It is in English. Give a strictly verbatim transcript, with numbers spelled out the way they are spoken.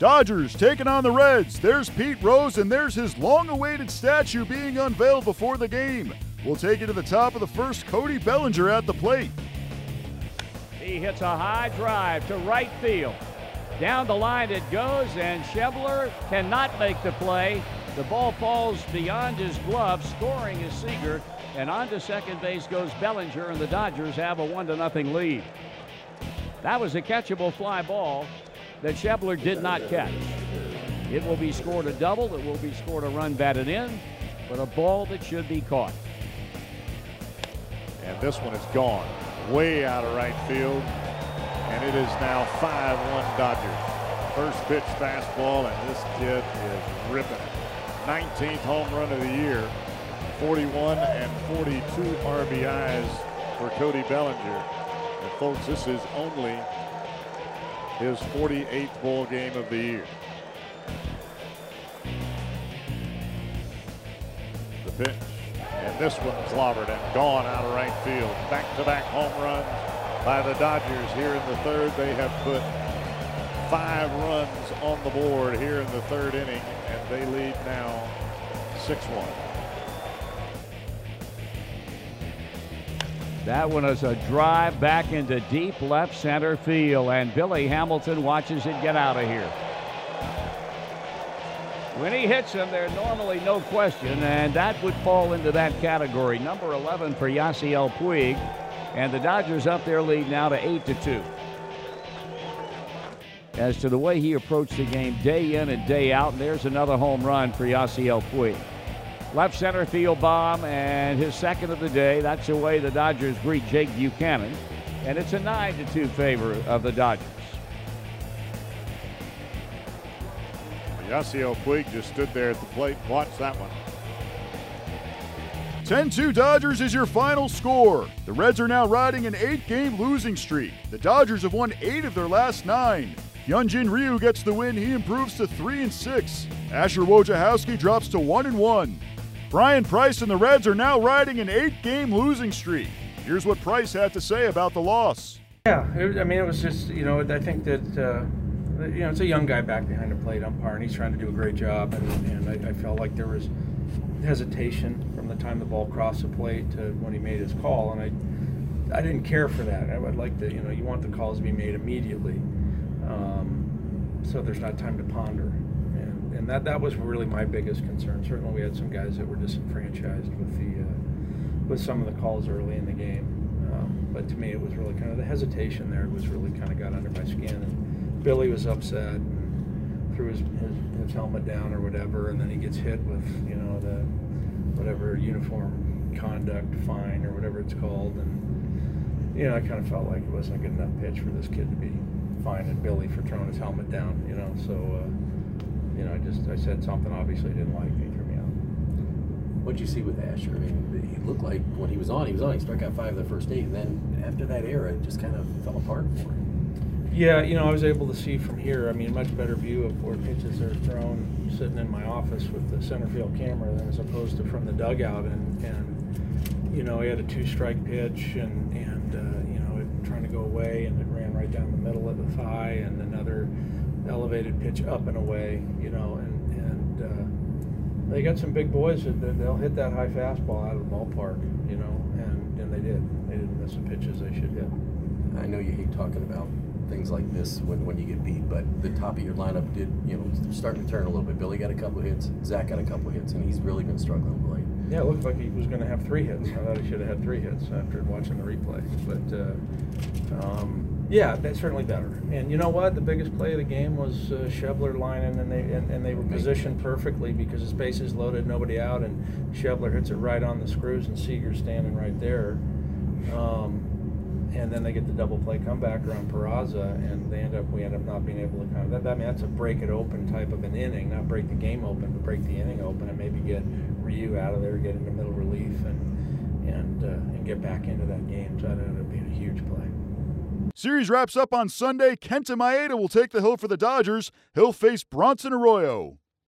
Dodgers taking on the Reds. There's Pete Rose, and there's his long-awaited statue being unveiled before the game. We'll take it to the top of the first. Cody Bellinger at the plate. He hits a high drive to right field. Down the line it goes, and Schebler cannot make the play. The ball falls beyond his glove. Scoring is Seager, and on to second base goes Bellinger, and the Dodgers have a one to nothing lead. That was a catchable fly ball that Schebler did not catch. It will be scored a double. It will be scored a run batted in, but a ball that should be caught. And this one is gone, way out of right field, and it is now five one Dodgers. First pitch fastball, and this kid is ripping it. nineteenth home run of the year, forty-one and forty-two R B Is for Cody Bellinger. And folks, this is only his forty-eighth ball game of the year. The pitch, and this one clobbered and gone out of right field. Back-to-back home runs by the Dodgers here in the third. They have put five runs on the board here in the third inning, and they lead now six one. That one is a drive back into deep left center field, and Billy Hamilton watches it get out of here. When he hits him, there's normally no question, and that would fall into that category. Number eleven for Yasiel Puig, and the Dodgers up their lead now to eight to two. As to the way he approached the game day in and day out, and there's another home run for Yasiel Puig. Left center field bomb, and his second of the day. That's the way the Dodgers greet Jake Buchanan, and it's a nine to two favor of the Dodgers. Yasiel Puig just stood there at the plate and watched that one. ten two Dodgers is your final score. The Reds are now riding an eight-game losing streak. The Dodgers have won eight of their last nine. Hyunjin Ryu gets the win. He improves to three and six. Asher Wojciechowski drops to one and one. Brian Price and the Reds are now riding an eight-game losing streak. Here's what Price had to say about the loss. Yeah, it, I mean, it was just, you know, I think that, uh, you know, it's a young guy back behind the plate umpire, and he's trying to do a great job, and, and I, I felt like there was hesitation from the time the ball crossed the plate to when he made his call, and I I didn't care for that. I would like to, you know, you want the calls to be made immediately, um, so there's not time to ponder. And that, that was really my biggest concern. Certainly we had some guys that were disenfranchised with the uh, with some of the calls early in the game. Um, but to me it was really kind of the hesitation there was really kind of got under my skin. And Billy was upset and threw his, his, his helmet down or whatever, and then he gets hit with, you know, the whatever uniform conduct fine or whatever it's called. And, you know, I kind of felt like it wasn't a good enough pitch for this kid to be fining Billy for throwing his helmet down, you know, so... Uh, You know, I just I said something obviously he didn't like. He threw me out. What did you see with Asher? I mean, he looked like when he was on, he was on. He struck out five of the first eight, and then after that era, it just kind of fell apart for him. Yeah, you know, I was able to see from here. I mean, much better view of where pitches are thrown sitting in my office with the center field camera than as opposed to from the dugout. And, and you know, he had a two-strike pitch, and and uh, you know, it, trying to go away, and it ran right down the middle of the thigh, and another elevated pitch up and away, you know, and and uh, they got some big boys that they'll hit that high fastball out of the ballpark, you know, and, and they did. They didn't miss the pitches they should hit. I know you hate talking about things like this when, when you get beat, but the top of your lineup did, you know, start to turn a little bit. Billy got a couple of hits, Zach got a couple of hits, and he's really been struggling of late. Yeah, it looked like he was going to have three hits. I thought he should have had three hits after watching the replay. But, uh, um, yeah, that's certainly better. And you know what? The biggest play of the game was uh, Schebler lining, and they and, and they were positioned perfectly because his bases loaded, nobody out, and Schebler hits it right on the screws, and Seager's standing right there. Um, and then they get the double play comebacker on Peraza, and they end up we end up not being able to kind of that. I mean, that's a break it open type of an inning, not break the game open, but break the inning open, and maybe get Ryu out of there, get into middle relief, and and uh, and get back into that game. So that ended up being a huge play. Series wraps up on Sunday. Kenta Maeda will take the hill for the Dodgers. He'll face Bronson Arroyo.